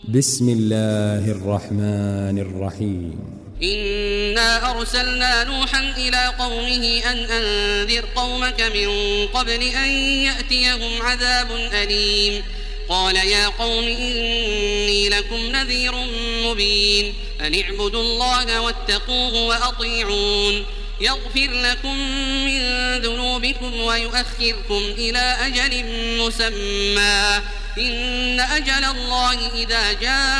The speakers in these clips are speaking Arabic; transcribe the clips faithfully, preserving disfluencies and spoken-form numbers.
بسم الله الرحمن الرحيم. إنا أرسلنا نوحا إلى قومه أن أنذر قومك من قبل أن يأتيهم عذاب أليم. قال يا قوم إني لكم نذير مبين أن اعبدوا الله واتقوه وأطيعون يغفر لكم من ذنوبكم ويؤخركم إلى أجل مسمى إن أجل الله إذا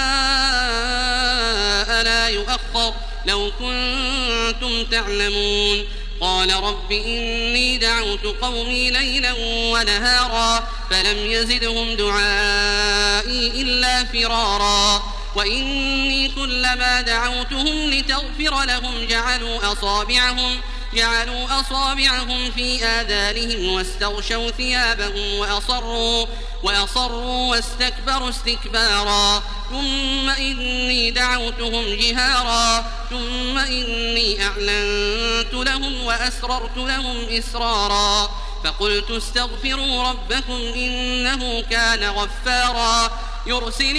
جاء لا يؤخر لو كنتم تعلمون. قال رب إني دعوت قومي ليلا ونهارا فلم يزدهم دعائي إلا فرارا وإني كلما دعوتهم لتغفر لهم جعلوا أصابعهم جعلوا أصابعهم في آذانهم واستغشوا ثيابهم وأصروا وأصروا واستكبروا استكبارا ثم إني دعوتهم جهارا ثم إني أعلنت لهم وأسررت لهم إسرارا فقلت استغفروا ربكم إنه كان غفارا يرسل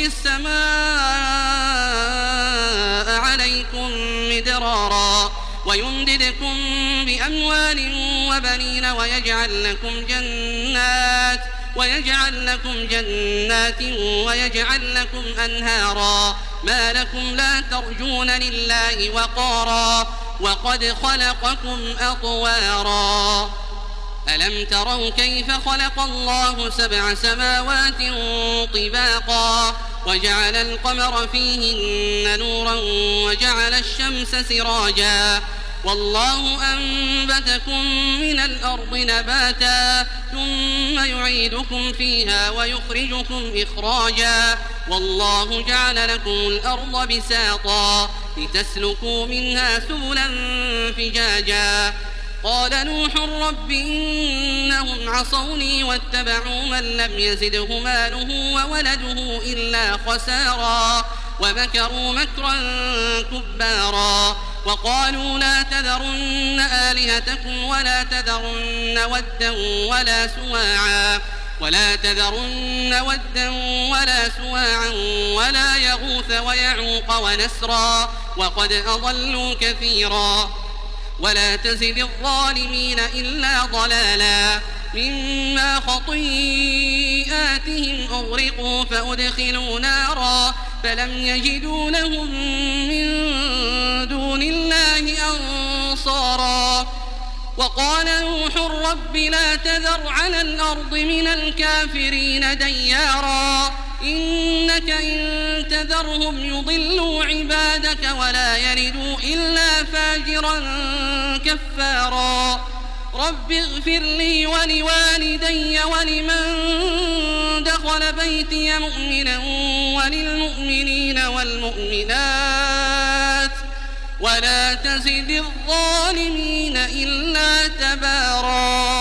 السماء عليكم مدرارا ويمددكم بأموال وبنين ويجعل لكم جنات ويجعل لكم جنات ويجعل لكم أنهارا ما لكم لا ترجون لله وقارا وقد خلقكم أطوارا ألم تروا كيف خلق الله سبع سماوات طباقا وجعل القمر فيهن نورا وجعل الشمس سراجا والله أنبتكم من الأرض نباتا ثم يعيدكم فيها ويخرجكم إخراجا والله جعل لكم الأرض بساطا لتسلكوا منها سبلا فجاجا. قال نوح رب إنهم عصوني واتبعوا من لم يزده ماله وولده إلا خسارا ومكروا مكرا كبارا وقالوا لا تذرن آلهتكم ولا تذرن ودا ولا سواعا ولا تذرن ودا ولا سواعا ولا يغوث ويعوق ونسرا وقد أضلوا كثيرا ولا تزد الظالمين إلا ضلالا مما خطيئاتهم أغرقوا فأدخلوا نارا فلم يجدوا لهم من دون الله أنصارا. وقال نوح رب لا تذر على الأرض من الكافرين ديارا إنك إن تذرهم يضلوا عبادك ولا يلدوا إلا فاجرا كفارا. رب اغفر لي ولوالدي ولمن دخل بيتي مؤمنا وللمؤمنين والمؤمنات ولا تزد الظالمين إلا تبارا.